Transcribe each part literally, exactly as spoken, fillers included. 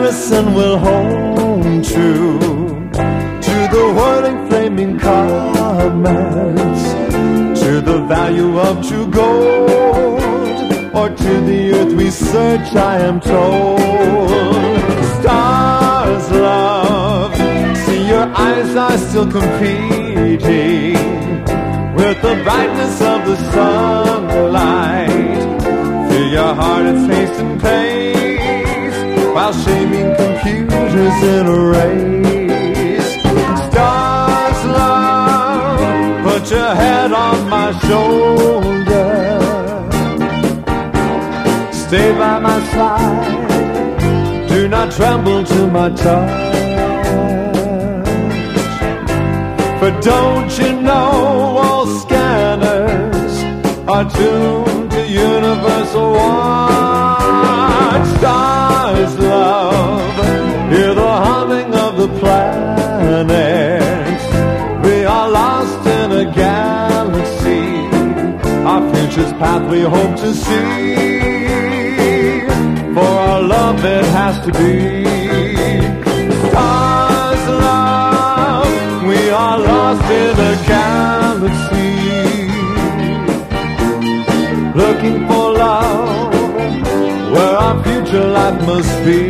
comparison will hold true to the whirling flaming comets, to the value of true gold, or to the earth we search, I am told. Stars, love, see your eyes are still competing with the brightness of the sunlight. Feel your heart its haste and pace, while shaming computers in a race. Stars, love, put your head on my shoulder, stay by my side, do not tremble to my touch. For don't you know all scanners are tuned to universal watch? Stars, love, hear the humming of the planets. We are lost in a galaxy, our future's path we hope to see. For our love it has to be. Stars, love, we are lost in a galaxy, looking for love where our future life must be.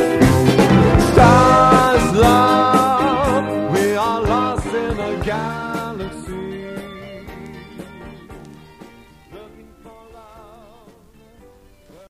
Stars, love, we are lost in a galaxy.